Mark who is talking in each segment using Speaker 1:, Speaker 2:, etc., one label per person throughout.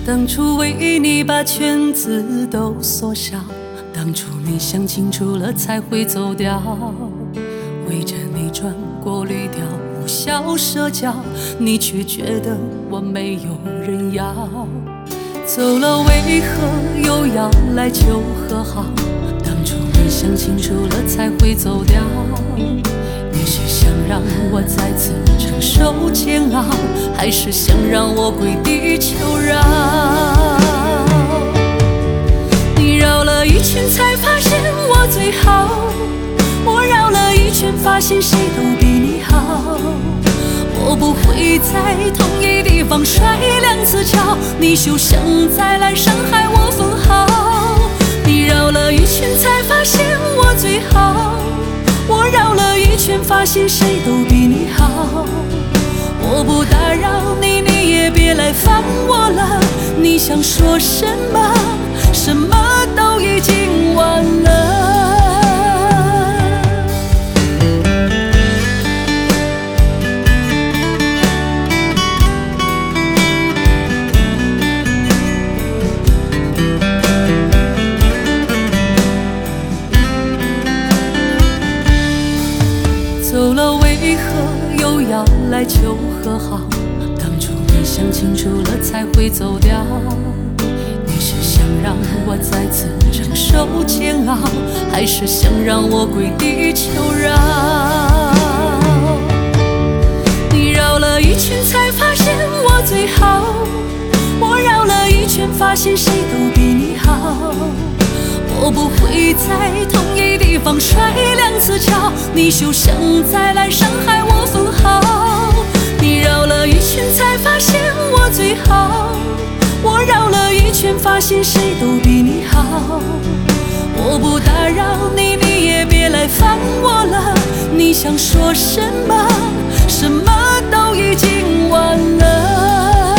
Speaker 1: 当初为你把圈子都缩小，当初你想清楚了才会走掉，围着你转过滤掉无效社交，你却觉得我没有人要。走了为何又要来求和好？当初你想清楚了才会走掉，你是想让我再次承受煎熬，还是想让我跪地求饶？你绕了一圈才发现我最好，我绕了一圈发现谁都比你好。我不会在同一地方摔2次跤，你休想再来伤害我分毫。你绕了一圈才发现我最好，我绕了一圈发现谁都比你好。我不打扰你，你也别来烦我了，你想说什么，什么都已经晚了。走了为何又要来求和好？当初你想清楚了才会走掉，你是想让我再次承受煎熬，还是想让我跪地求饶？你绕了一圈才发现我最好，我绕了一圈发现谁都比你好。我不会在同一地方摔2次跤，你休想再来伤害我分毫。你绕了一圈才发现我最好，我绕了一圈发现谁都比你好。我不打扰你，你也别来烦我了，你想说什么，什么都已经晚了。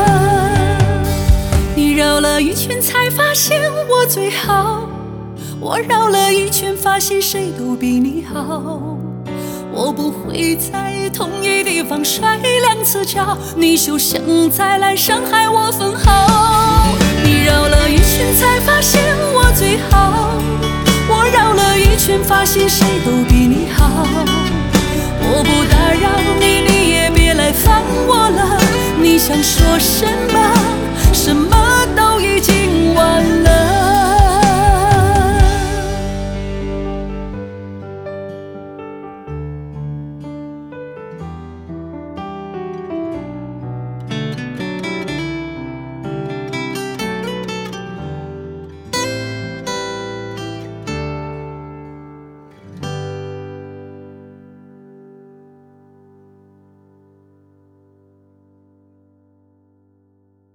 Speaker 1: 你绕了一圈才发现我最好，我绕了一圈发现谁都比你好。我不会在同一地方摔2次跤，你休想再来伤害我分毫。你绕了一圈才发现我最好，我绕了一圈发现谁都比你好。我不打扰你，你也别来烦我了，你想说什么，什么